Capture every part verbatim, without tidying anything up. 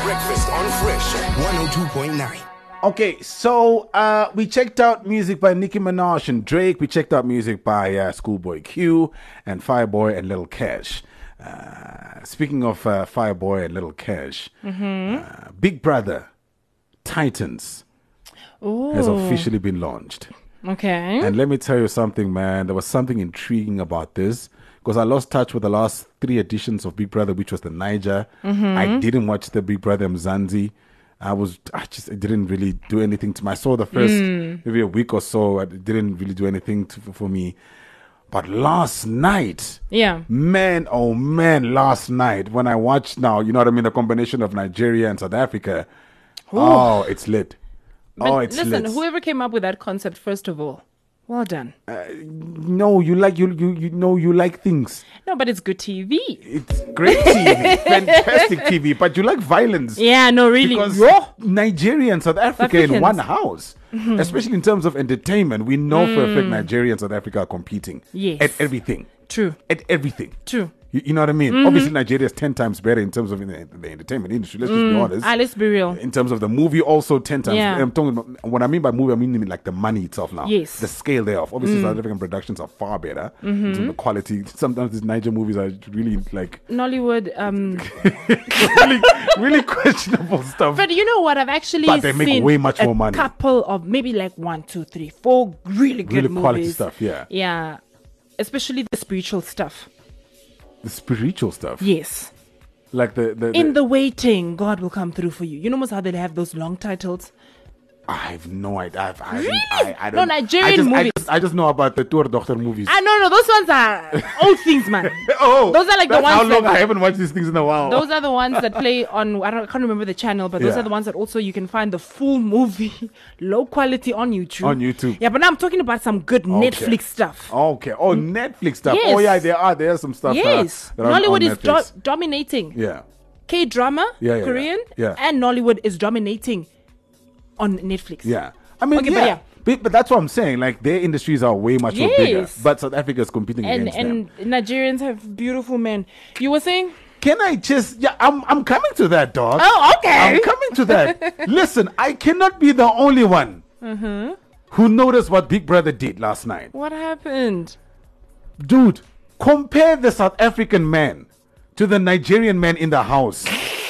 Breakfast on Fresh one oh two point nine. Okay, so uh, we checked out music by Nicki Minaj and Drake. We checked out music by uh, Schoolboy Q and Fireboy and Lil Cash. Uh, speaking of uh, Fireboy and Lil Cash, Mm-hmm. uh, Big Brother Titans Ooh. has officially been launched. Okay. And let me tell you something, man. There was something intriguing about this because I lost touch with the last three editions of Big Brother, which was the Niger. Mm-hmm. I didn't watch the Big Brother Mzansi. I was, I just, it didn't really do anything to me. I saw the first Mm. maybe a week or so. It didn't really do anything to, for me. But last night, Yeah. man, oh man, last night when I watched now, you know what I mean, the combination of Nigeria and South Africa. Oh, it's lit. But oh, it's listen, lit. whoever came up with that concept, first of all, well done. No, you like you you you know you like things. No, but it's good T V. It's great T V, fantastic T V, but you like violence. Yeah, no, really. Because Yo. Nigeria and South Africa in Africans. one house, especially in terms of entertainment, we know for a fact Nigeria and South Africa are competing Yes. at everything. True. At everything. True. You, you know what I mean? Obviously, Nigeria is ten times better in terms of the, the entertainment industry. Let's just be honest. Ah, let's be real. In terms of the movie, also ten times. Yeah. I'm talking about, what I mean by movie, I mean like the money itself now. Yes. The scale thereof. Obviously, South African productions are far better in terms of the quality. Sometimes these Niger movies are really like Nollywood, um, really, really questionable stuff. but you know what? I've actually But they make seen way much a more money. couple of maybe like one, two, three, four really good Really movies. quality stuff, yeah. Yeah, especially the spiritual stuff. The spiritual stuff. Yes. Like the... the, In the the waiting, God will come through for you. You know most how they have those long titles? I have no idea. I've, I, Really? I, I No, don't, Nigerian I just, I movies. just, I just know about the Tour Doctor movies. Ah, no, no, those ones are old things, man. oh, Those are like the that's ones how long that- I haven't watched these things in a while. Those are the ones that play on, I, don't, I can't remember the channel, but those Yeah. are the ones that also you can find the full movie, low quality on YouTube. On YouTube. Yeah, but now I'm talking about some good Okay. Netflix stuff. Okay. Oh, Netflix stuff. Yes. Oh, yeah, there are. There's some stuff. Yes. That are, that are on- Nollywood on is do- Netflix. dominating. Yeah. K-drama, Yeah, yeah, Korean, yeah. Yeah. and Nollywood is dominating on Netflix. Yeah. I mean, Okay, but yeah. yeah. But, but that's what I'm saying. Like, their industries are way much more bigger. Yes. But South Africa is competing And against them. and Nigerians have beautiful men. You were saying? Can I just... Yeah, I'm, I'm coming to that, dog. Oh, okay. I'm coming to that. Listen, I cannot be the only one Mm-hmm. who noticed what Big Brother did last night. What happened? Dude, compare the South African man to the Nigerian man in the house.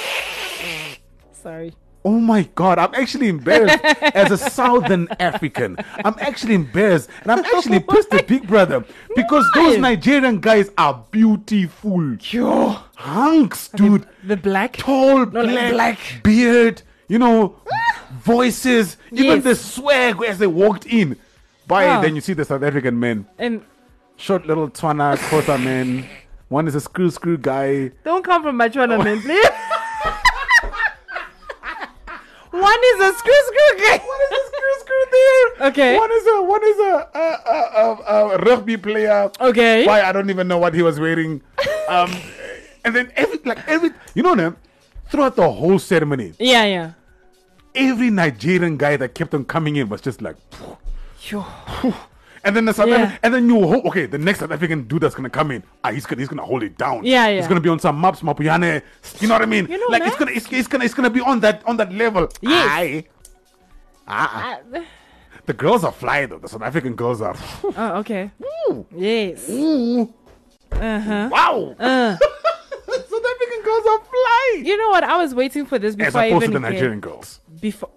Sorry. Oh my God, I'm actually embarrassed as a Southern African. I'm actually embarrassed and I'm actually pissed at Big Brother because those Why? Nigerian guys are beautiful. Yo. Hunks, dude. The black? Tall, No, like black, black. beard, you know, voices, even Yes. the swag as they walked in. By Ah. then you see the South African men. And Short little Twana Kota men. One is a screw screw guy. don't come from my China, man, please. One is a screw screw guy. One is a screw screw there. Okay. One is a one is a a, a, a, a rugby player. Okay. Why I don't even know what he was wearing. Um, and then every like every you know them throughout the whole ceremony, Yeah, yeah. every Nigerian guy that kept on coming in was just like. Yo. And then the South Yeah. African, and then you hope okay, the next South African dude that's gonna come in, ah, he's gonna he's gonna hold it down. Yeah, yeah. He's gonna be on some maps, Mapuyane. You know what I mean? You know, like man. it's gonna it's, it's gonna it's gonna be on that on that level. Yes. Aye. Ah, Uh, the girls are fly though. The South African girls are. oh, okay. Ooh, Yes. ooh, Uh-huh. wow. Uh. South African girls are fly. You know what? I was waiting for this As before I opposed even to the came- Nigerian girls. Before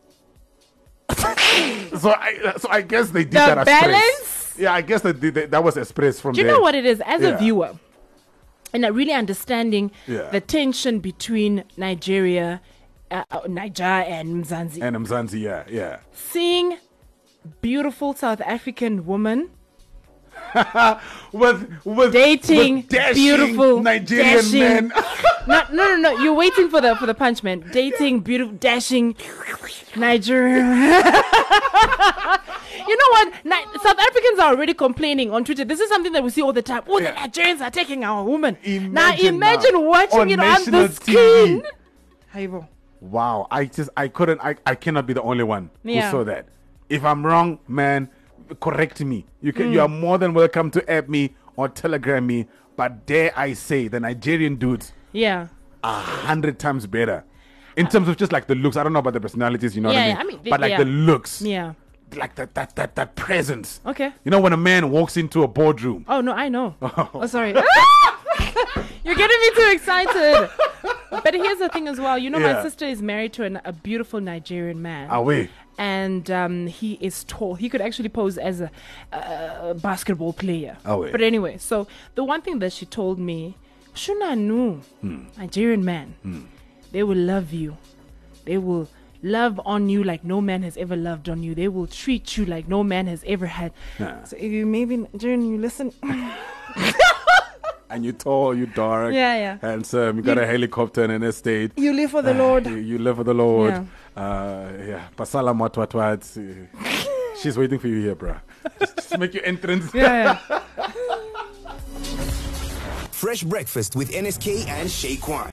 So I so I guess they did The that express. balance? Yeah, I guess that they, they, that was express from Do you there. know what it is? As Yeah. a viewer, and not really understanding Yeah. the tension between Nigeria, uh, uh, Niger and Mzansi. And Mzansi, yeah, yeah. Seeing beautiful South African woman with with dating with dashing beautiful Nigerian dashing, men. no, no, no, no. You're waiting for the for the punch, man. Dating beautiful, dashing Nigerian. You know what? Ni- South Africans are already complaining on Twitter. This is something that we see all the time. Oh, the Yeah. Nigerians are taking our woman. Imagine now imagine now, watching on it on national the T V. screen. Haibo. Wow, I just I couldn't I, I cannot be the only one Yeah. who saw that. If I'm wrong, man, correct me. You can you Mm. are more than welcome to add me or telegram me. But dare I say the Nigerian dudes Yeah. are a hundred times better In terms of just like the looks, I don't know about the personalities, you know Yeah, what I mean? yeah, I mean, they- but like yeah. the looks, Yeah. like that, that, that, that presence. Okay. You know, when a man walks into a boardroom. Oh no, I know. Oh, sorry. You're getting me too excited. But here's the thing as well. You know, Yeah. my sister is married to an, a beautiful Nigerian man. Ah, wait. And um, he is tall. He could actually pose as a, a basketball player. Oh, wait. But anyway, so the one thing that she told me, Shuna nu, Hmm. Nigerian man, they will love you. They will love on you like no man has ever loved on you. They will treat you like no man has ever had. Yeah. So if you maybe Nigerian, you listen. And you tall, you dark, Yeah, yeah. handsome. You got You- a helicopter and an estate. You live for the Ah, Lord. You, you live for the Lord. Yeah. Uh, yeah. Pasala mwatwatwat. She's waiting for you here, bruh. Just, just make your entrance. Yeah, yeah. Fresh breakfast with N S K and Shaquan.